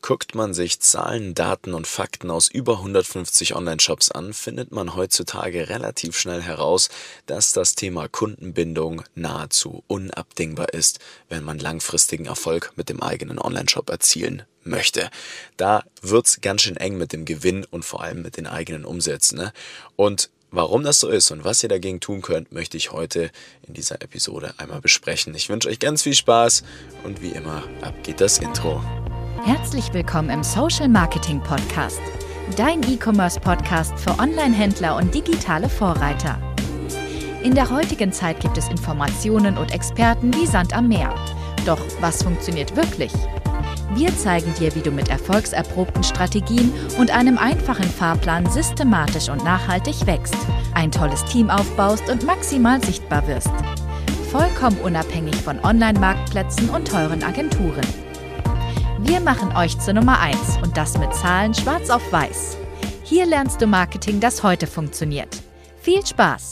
Guckt man sich Zahlen, Daten und Fakten aus über 150 Online-Shops an, findet man heutzutage relativ schnell heraus, dass das Thema Kundenbindung nahezu unabdingbar ist, wenn man langfristigen Erfolg mit dem eigenen Online-Shop erzielen möchte. Da wird's ganz schön eng mit dem Gewinn und vor allem mit den eigenen Umsätzen, ne? Und warum das so ist und was ihr dagegen tun könnt, möchte ich heute in dieser Episode einmal besprechen. Ich wünsche euch ganz viel Spaß und wie immer, ab geht das Intro. Herzlich willkommen im Social Marketing Podcast, dein E-Commerce-Podcast für Online-Händler und digitale Vorreiter. In der heutigen Zeit gibt es Informationen und Experten wie Sand am Meer. Doch was funktioniert wirklich? Wir zeigen dir, wie du mit erfolgserprobten Strategien und einem einfachen Fahrplan systematisch und nachhaltig wächst, ein tolles Team aufbaust und maximal sichtbar wirst. Vollkommen unabhängig von Online-Marktplätzen und teuren Agenturen. Wir machen euch zur Nummer 1 und das mit Zahlen schwarz auf weiß. Hier lernst du Marketing, das heute funktioniert. Viel Spaß!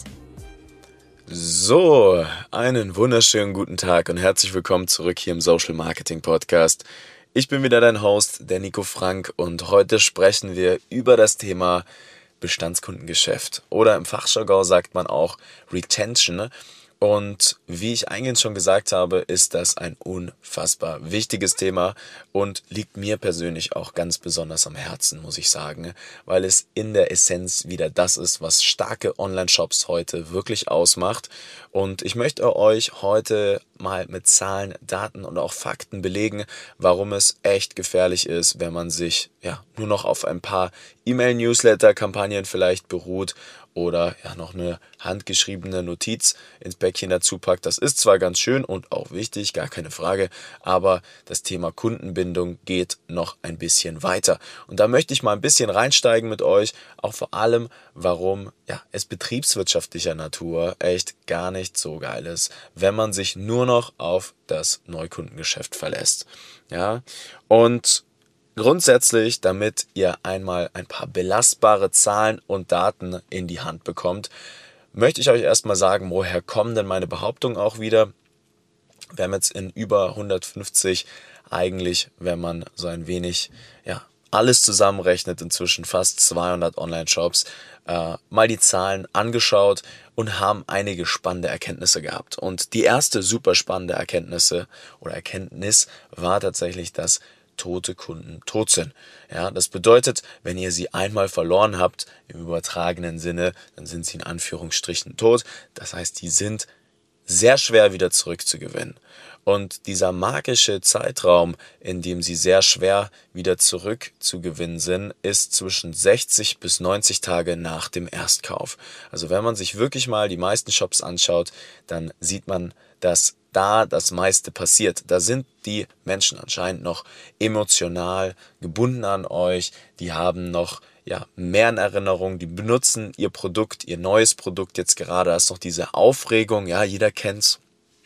So, einen wunderschönen guten Tag und herzlich willkommen zurück hier im Social Marketing Podcast. Ich bin wieder dein Host, der Nico Frank, und heute sprechen wir über das Thema Bestandskundengeschäft oder im Fachjargon sagt man auch Retention. Und wie ich eingangs schon gesagt habe, ist das ein unfassbar wichtiges Thema und liegt mir persönlich auch ganz besonders am Herzen, muss ich sagen, weil es in der Essenz wieder das ist, was starke Online-Shops heute wirklich ausmacht. Und ich möchte euch heute mal mit Zahlen, Daten und auch Fakten belegen, warum es echt gefährlich ist, wenn man sich nur noch auf ein paar E-Mail-Newsletter-Kampagnen vielleicht beruht oder noch eine handgeschriebene Notiz ins Päckchen dazu packt. Das ist zwar ganz schön und auch wichtig, gar keine Frage, aber das Thema Kundenbindung geht noch ein bisschen weiter. Und da möchte ich mal ein bisschen reinsteigen mit euch, auch vor allem, warum es betriebswirtschaftlicher Natur echt gar nicht so geil ist, wenn man sich nur noch auf das Neukundengeschäft verlässt. Und grundsätzlich, damit ihr einmal ein paar belastbare Zahlen und Daten in die Hand bekommt, möchte ich euch erstmal sagen, woher kommen denn meine Behauptungen auch wieder. Wir haben jetzt in über 150 eigentlich, wenn man so ein wenig alles zusammenrechnet, inzwischen fast 200 Online-Shops, mal die Zahlen angeschaut und haben einige spannende Erkenntnisse gehabt. Und die erste super spannende Erkenntnis war tatsächlich, dass tote Kunden tot sind. Das bedeutet, wenn ihr sie einmal verloren habt, im übertragenen Sinne, dann sind sie in Anführungsstrichen tot. Das heißt, die sind sehr schwer wieder zurückzugewinnen. Und dieser magische Zeitraum, in dem sie sehr schwer wieder zurückzugewinnen sind, ist zwischen 60 bis 90 Tage nach dem Erstkauf. Also wenn man sich wirklich mal die meisten Shops anschaut, dann sieht man, dass da das meiste passiert. Da sind die Menschen anscheinend noch emotional gebunden an euch, die haben noch mehr in Erinnerung, die benutzen ihr Produkt, ihr neues Produkt jetzt gerade, da ist noch diese Aufregung, jeder kennt's.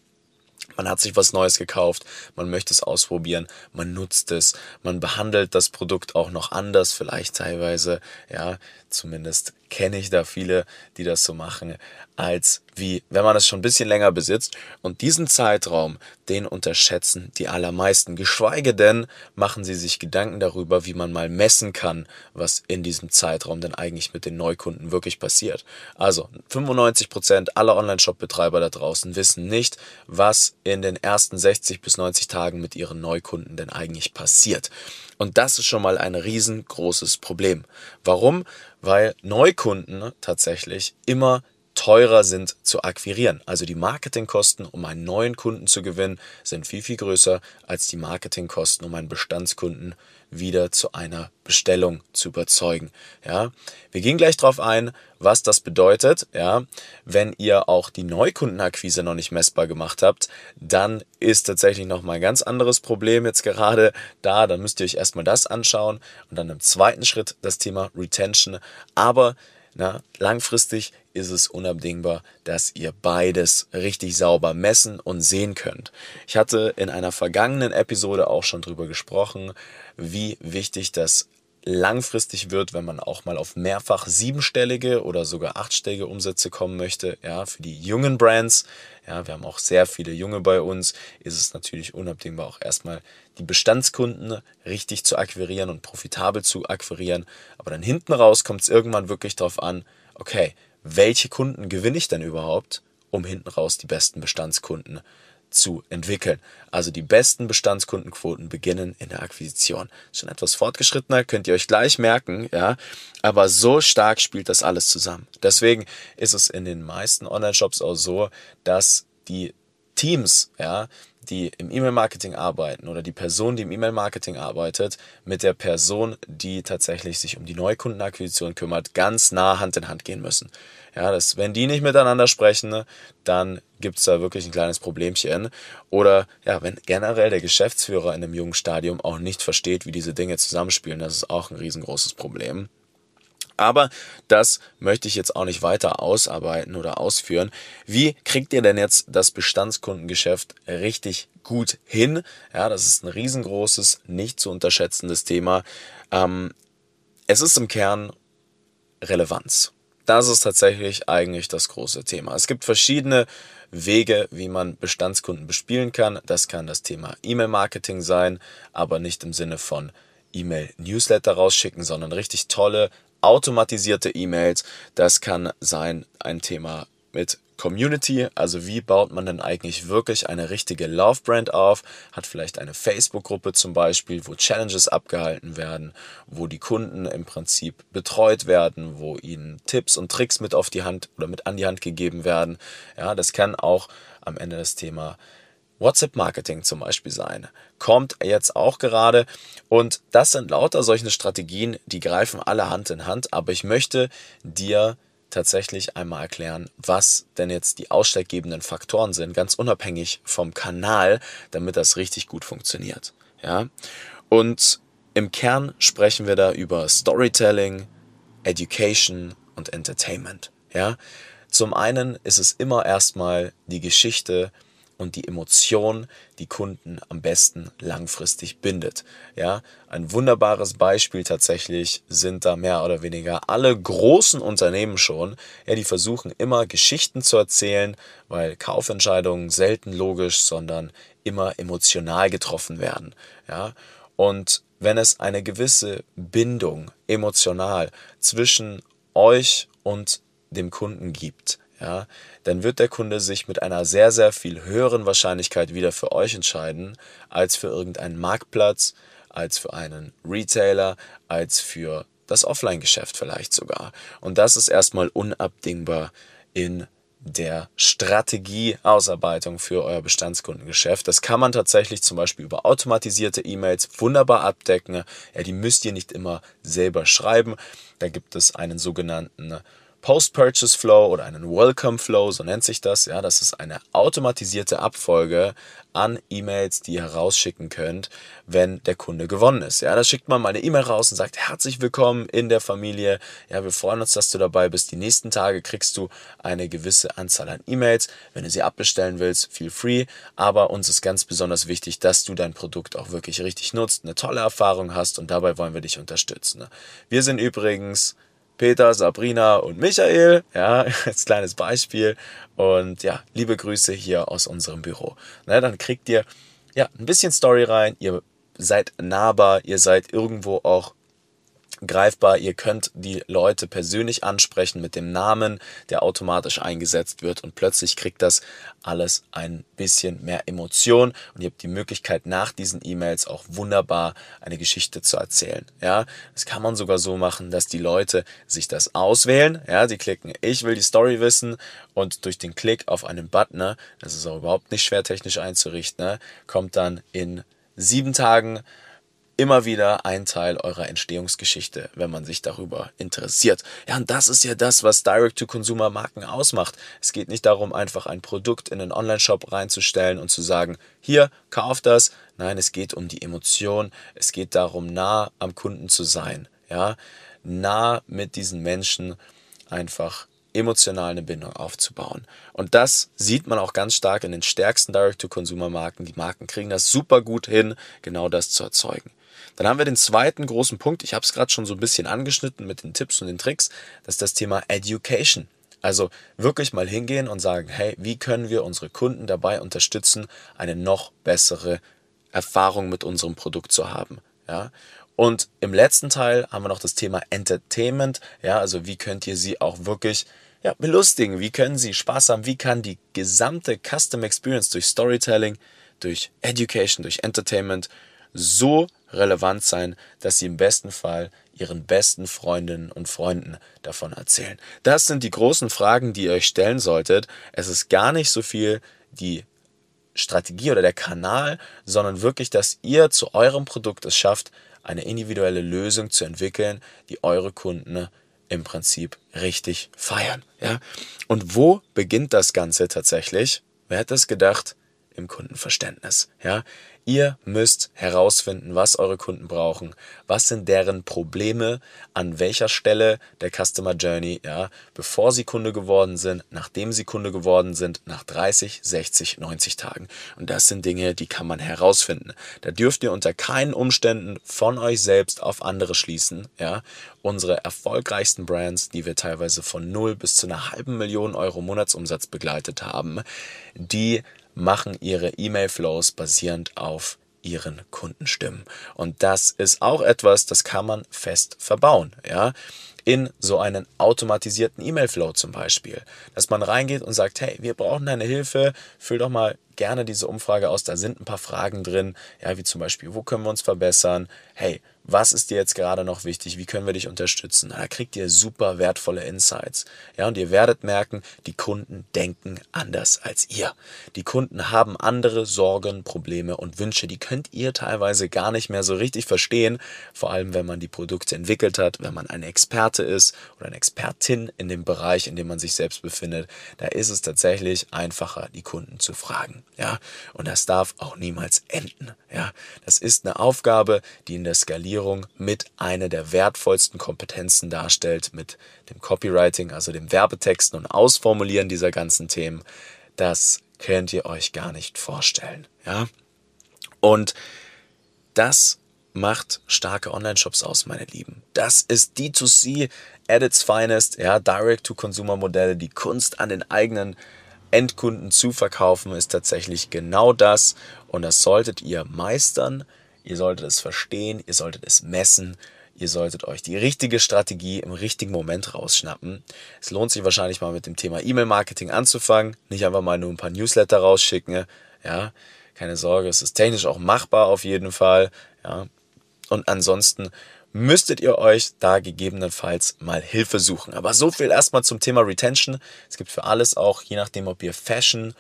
Man hat sich was Neues gekauft, man möchte es ausprobieren, man nutzt es, man behandelt das Produkt auch noch anders, vielleicht teilweise, zumindest kenne ich da viele, die das so machen, als wie, wenn man es schon ein bisschen länger besitzt. Und diesen Zeitraum, den unterschätzen die allermeisten, geschweige denn machen sie sich Gedanken darüber, wie man mal messen kann, was in diesem Zeitraum denn eigentlich mit den Neukunden wirklich passiert. Also 95% aller Online-Shop-Betreiber da draußen wissen nicht, was in den ersten 60 bis 90 Tagen mit ihren Neukunden denn eigentlich passiert. Und das ist schon mal ein riesengroßes Problem. Warum? Weil Neukunden tatsächlich immer teurer sind zu akquirieren. Also die Marketingkosten, um einen neuen Kunden zu gewinnen, sind viel, viel größer als die Marketingkosten, um einen Bestandskunden wieder zu einer Bestellung zu überzeugen. Wir gehen gleich drauf ein, was das bedeutet. Wenn ihr auch die Neukundenakquise noch nicht messbar gemacht habt, dann ist tatsächlich noch mal ein ganz anderes Problem jetzt gerade da. Dann müsst ihr euch erstmal das anschauen und dann im zweiten Schritt das Thema Retention. Aber langfristig ist es unabdingbar, dass ihr beides richtig sauber messen und sehen könnt. Ich hatte in einer vergangenen Episode auch schon drüber gesprochen, wie wichtig das langfristig wird, wenn man auch mal auf mehrfach 7-stellige oder sogar 8-stellige Umsätze kommen möchte. Ja, für die jungen Brands, ja, wir haben auch sehr viele Junge bei uns, ist es natürlich unabdingbar auch erstmal die Bestandskunden richtig zu akquirieren und profitabel zu akquirieren. Aber dann hinten raus kommt es irgendwann wirklich darauf an, okay, welche Kunden gewinne ich denn überhaupt, um hinten raus die besten Bestandskunden zu entwickeln. Also die besten Bestandskundenquoten beginnen in der Akquisition. Schon etwas fortgeschrittener, könnt ihr euch gleich merken, ja, aber so stark spielt das alles zusammen. Deswegen ist es in den meisten Online-Shops auch so, dass die Teams, ja, die im E-Mail-Marketing arbeiten oder die Person, die im E-Mail-Marketing arbeitet, mit der Person, die tatsächlich sich um die Neukundenakquisition kümmert, ganz nah Hand in Hand gehen müssen. Ja, wenn die nicht miteinander sprechen, dann gibt es da wirklich ein kleines Problemchen. Oder ja, wenn generell der Geschäftsführer in einem jungen Stadium auch nicht versteht, wie diese Dinge zusammenspielen, das ist auch ein riesengroßes Problem. Aber das möchte ich jetzt auch nicht weiter ausarbeiten oder ausführen. Wie kriegt ihr denn jetzt das Bestandskundengeschäft richtig gut hin? Ja, das ist ein riesengroßes, nicht zu unterschätzendes Thema. Es ist im Kern Relevanz. Das ist tatsächlich eigentlich das große Thema. Es gibt verschiedene Wege, wie man Bestandskunden bespielen kann. Das kann das Thema E-Mail-Marketing sein, aber nicht im Sinne von E-Mail-Newsletter rausschicken, sondern richtig tolle, automatisierte E-Mails. Das kann sein ein Thema mit Community, also wie baut man denn eigentlich wirklich eine richtige Love-Brand auf, hat vielleicht eine Facebook-Gruppe zum Beispiel, wo Challenges abgehalten werden, wo die Kunden im Prinzip betreut werden, wo ihnen Tipps und Tricks mit auf die Hand oder mit an die Hand gegeben werden. Ja, das kann auch am Ende das Thema WhatsApp-Marketing zum Beispiel sein. Kommt jetzt auch gerade und das sind lauter solche Strategien, die greifen alle Hand in Hand, aber ich möchte dir tatsächlich einmal erklären, was denn jetzt die ausschlaggebenden Faktoren sind, ganz unabhängig vom Kanal, damit das richtig gut funktioniert. Ja? Und im Kern sprechen wir da über Storytelling, Education und Entertainment. Ja? Zum einen ist es immer erstmal die Geschichte und die Emotion, die Kunden am besten langfristig bindet. Ja, ein wunderbares Beispiel tatsächlich sind da mehr oder weniger alle großen Unternehmen schon. Ja, die versuchen immer Geschichten zu erzählen, weil Kaufentscheidungen selten logisch, sondern immer emotional getroffen werden. Ja, und wenn es eine gewisse Bindung emotional zwischen euch und dem Kunden gibt, ja, dann wird der Kunde sich mit einer sehr, sehr viel höheren Wahrscheinlichkeit wieder für euch entscheiden, als für irgendeinen Marktplatz, als für einen Retailer, als für das Offline-Geschäft vielleicht sogar. Und das ist erstmal unabdingbar in der Strategieausarbeitung für euer Bestandskundengeschäft. Das kann man tatsächlich zum Beispiel über automatisierte E-Mails wunderbar abdecken. Ja, die müsst ihr nicht immer selber schreiben. Da gibt es einen sogenannten Post-Purchase Flow oder einen Welcome Flow, so nennt sich das. Ja, das ist eine automatisierte Abfolge an E-Mails, die ihr herausschicken könnt, wenn der Kunde gewonnen ist. Ja, da schickt man mal eine E-Mail raus und sagt, herzlich willkommen in der Familie. Ja, wir freuen uns, dass du dabei bist. Die nächsten Tage kriegst du eine gewisse Anzahl an E-Mails. Wenn du sie abbestellen willst, feel free. Aber uns ist ganz besonders wichtig, dass du dein Produkt auch wirklich richtig nutzt, eine tolle Erfahrung hast und dabei wollen wir dich unterstützen. Wir sind übrigens Peter, Sabrina und Michael, ja, als kleines Beispiel und ja, liebe Grüße hier aus unserem Büro. Dann kriegt ihr ja ein bisschen Story rein, ihr seid nahbar, ihr seid irgendwo auch greifbar, ihr könnt die Leute persönlich ansprechen mit dem Namen, der automatisch eingesetzt wird und plötzlich kriegt das alles ein bisschen mehr Emotion und ihr habt die Möglichkeit nach diesen E-Mails auch wunderbar eine Geschichte zu erzählen. Ja, das kann man sogar so machen, dass die Leute sich das auswählen, ja, die klicken, ich will die Story wissen und durch den Klick auf einen Button, das ist auch überhaupt nicht schwer technisch einzurichten, kommt dann in 7 Tagen immer wieder ein Teil eurer Entstehungsgeschichte, wenn man sich darüber interessiert. Ja, und das ist ja das, was Direct-to-Consumer-Marken ausmacht. Es geht nicht darum, einfach ein Produkt in einen Online-Shop reinzustellen und zu sagen, hier, kauf das. Nein, es geht um die Emotion. Es geht darum, nah am Kunden zu sein. Ja, nah mit diesen Menschen einfach emotional eine Bindung aufzubauen. Und das sieht man auch ganz stark in den stärksten Direct-to-Consumer-Marken. Die Marken kriegen das super gut hin, genau das zu erzeugen. Dann haben wir den zweiten großen Punkt, ich habe es gerade schon so ein bisschen angeschnitten mit den Tipps und den Tricks, das ist das Thema Education. Also wirklich mal hingehen und sagen, hey, wie können wir unsere Kunden dabei unterstützen, eine noch bessere Erfahrung mit unserem Produkt zu haben. Ja? Und im letzten Teil haben wir noch das Thema Entertainment. Ja? Also wie könnt ihr sie auch wirklich belustigen? Wie können sie Spaß haben? Wie kann die gesamte Custom Experience durch Storytelling, durch Education, durch Entertainment so relevant sein, dass sie im besten Fall ihren besten Freundinnen und Freunden davon erzählen? Das sind die großen Fragen, die ihr euch stellen solltet. Es ist gar nicht so viel die Strategie oder der Kanal, sondern wirklich, dass ihr zu eurem Produkt es schafft, eine individuelle Lösung zu entwickeln, die eure Kunden im Prinzip richtig feiern. Ja? Und wo beginnt das Ganze tatsächlich? Wer hätte es gedacht? Im Kundenverständnis. Ja? Ihr müsst herausfinden, was eure Kunden brauchen, was sind deren Probleme, an welcher Stelle der Customer Journey, bevor sie Kunde geworden sind, nachdem sie Kunde geworden sind, nach 30, 60, 90 Tagen. Und das sind Dinge, die kann man herausfinden. Da dürft ihr unter keinen Umständen von euch selbst auf andere schließen. Ja? Unsere erfolgreichsten Brands, die wir teilweise von 0 bis zu einer halben Million Euro Monatsumsatz begleitet haben, die machen ihre E-Mail-Flows basierend auf ihren Kundenstimmen. Und das ist auch etwas, das kann man fest verbauen. Ja? In so einen automatisierten E-Mail-Flow zum Beispiel. Dass man reingeht und sagt, hey, wir brauchen deine Hilfe, füll doch mal gerne diese Umfrage aus, da sind ein paar Fragen drin, wie zum Beispiel, wo können wir uns verbessern? Hey, was ist dir jetzt gerade noch wichtig? Wie können wir dich unterstützen? Da kriegt ihr super wertvolle Insights. Ja, und ihr werdet merken, die Kunden denken anders als ihr. Die Kunden haben andere Sorgen, Probleme und Wünsche. Die könnt ihr teilweise gar nicht mehr so richtig verstehen. Vor allem, wenn man die Produkte entwickelt hat, wenn man ein Experte ist oder eine Expertin in dem Bereich, in dem man sich selbst befindet. Da ist es tatsächlich einfacher, die Kunden zu fragen. Ja, und das darf auch niemals enden. Ja, das ist eine Aufgabe, die in der Skalierung mit einer der wertvollsten Kompetenzen darstellt, mit dem Copywriting, also dem Werbetexten und Ausformulieren dieser ganzen Themen. Das könnt ihr euch gar nicht vorstellen. Ja, und das macht starke Online-Shops aus, meine Lieben. Das ist D2C at its finest, Direct-to-Consumer-Modelle, die Kunst an den eigenen Endkunden zu verkaufen, ist tatsächlich genau das. Und das solltet ihr meistern, ihr solltet es verstehen, ihr solltet es messen, ihr solltet euch die richtige Strategie im richtigen Moment rausschnappen. Es lohnt sich wahrscheinlich mal mit dem Thema E-Mail-Marketing anzufangen, nicht einfach mal nur ein paar Newsletter rausschicken. Ja, keine Sorge, es ist technisch auch machbar auf jeden Fall. Ja. Und ansonsten müsstet ihr euch da gegebenenfalls mal Hilfe suchen. Aber so viel erstmal zum Thema Retention. Es gibt für alles auch, je nachdem, ob ihr Fashion,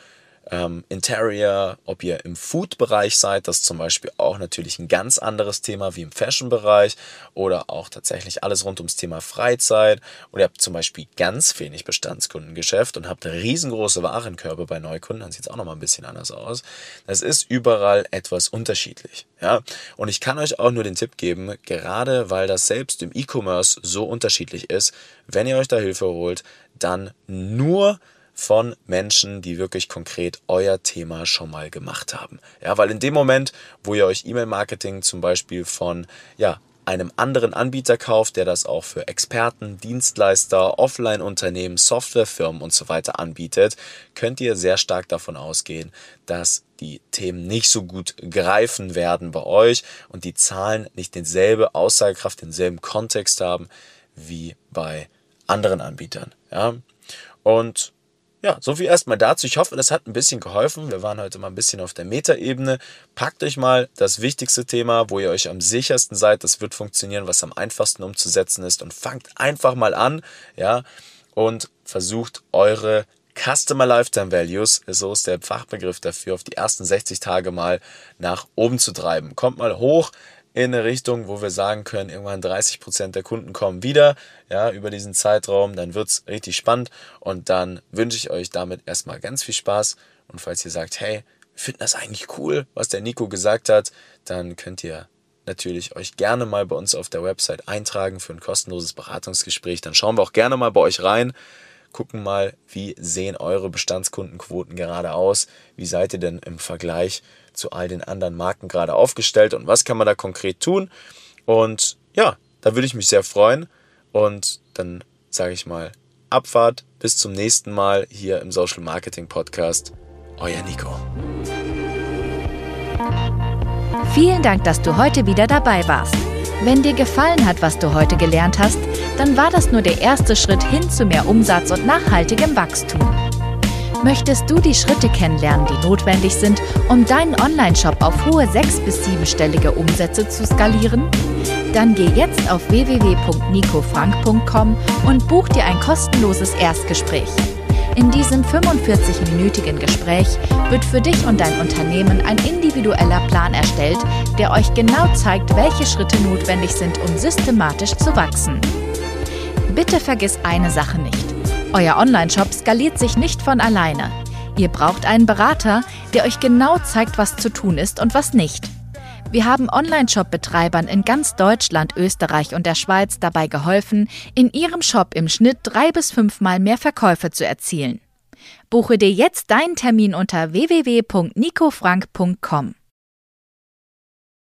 Interior, ob ihr im Food-Bereich seid, das ist zum Beispiel auch natürlich ein ganz anderes Thema wie im Fashion-Bereich, oder auch tatsächlich alles rund ums Thema Freizeit, oder ihr habt zum Beispiel ganz wenig Bestandskundengeschäft und habt riesengroße Warenkörbe bei Neukunden, dann sieht es auch nochmal ein bisschen anders aus. Das ist überall etwas unterschiedlich. Ja? Und ich kann euch auch nur den Tipp geben, gerade weil das selbst im E-Commerce so unterschiedlich ist, wenn ihr euch da Hilfe holt, dann nur von Menschen, die wirklich konkret euer Thema schon mal gemacht haben. Ja, weil in dem Moment, wo ihr euch E-Mail-Marketing zum Beispiel von einem anderen Anbieter kauft, der das auch für Experten, Dienstleister, Offline-Unternehmen, Softwarefirmen und so weiter anbietet, könnt ihr sehr stark davon ausgehen, dass die Themen nicht so gut greifen werden bei euch und die Zahlen nicht denselbe Aussagekraft, denselben Kontext haben wie bei anderen Anbietern. Ja, und so viel erstmal dazu. Ich hoffe, das hat ein bisschen geholfen. Wir waren heute mal ein bisschen auf der Metaebene. Packt euch mal das wichtigste Thema, wo ihr euch am sichersten seid, das wird funktionieren, was am einfachsten umzusetzen ist, und fangt einfach mal an, und versucht eure Customer Lifetime Values, so ist der Fachbegriff dafür, auf die ersten 60 Tage mal nach oben zu treiben. Kommt mal hoch in eine Richtung, wo wir sagen können, irgendwann 30% der Kunden kommen wieder, über diesen Zeitraum, dann wird's richtig spannend, und dann wünsche ich euch damit erstmal ganz viel Spaß. Und falls ihr sagt, hey, wir finden das eigentlich cool, was der Nico gesagt hat, dann könnt ihr natürlich euch gerne mal bei uns auf der Website eintragen für ein kostenloses Beratungsgespräch. Dann schauen wir auch gerne mal bei euch rein, gucken mal, wie sehen eure Bestandskundenquoten gerade aus, wie seid ihr denn im Vergleich zu all den anderen Marken gerade aufgestellt und was kann man da konkret tun. Und ja, da würde ich mich sehr freuen und dann sage ich mal Abfahrt, bis zum nächsten Mal hier im Social Marketing Podcast. Euer Nico. Vielen Dank, dass du heute wieder dabei warst. Wenn dir gefallen hat, was du heute gelernt hast, dann war das nur der erste Schritt hin zu mehr Umsatz und nachhaltigem Wachstum. Möchtest du die Schritte kennenlernen, die notwendig sind, um deinen Online-Shop auf hohe 6- bis 7-stellige Umsätze zu skalieren? Dann geh jetzt auf www.nicofrank.com und buch dir ein kostenloses Erstgespräch. In diesem 45-minütigen Gespräch wird für dich und dein Unternehmen ein individueller Plan erstellt, der euch genau zeigt, welche Schritte notwendig sind, um systematisch zu wachsen. Bitte vergiss eine Sache nicht. Euer Online-Shop skaliert sich nicht von alleine. Ihr braucht einen Berater, der euch genau zeigt, was zu tun ist und was nicht. Wir haben Online-Shop-Betreibern in ganz Deutschland, Österreich und der Schweiz dabei geholfen, in ihrem Shop im Schnitt 3 bis 5 Mal mehr Verkäufe zu erzielen. Buche dir jetzt deinen Termin unter www.nicofrank.com.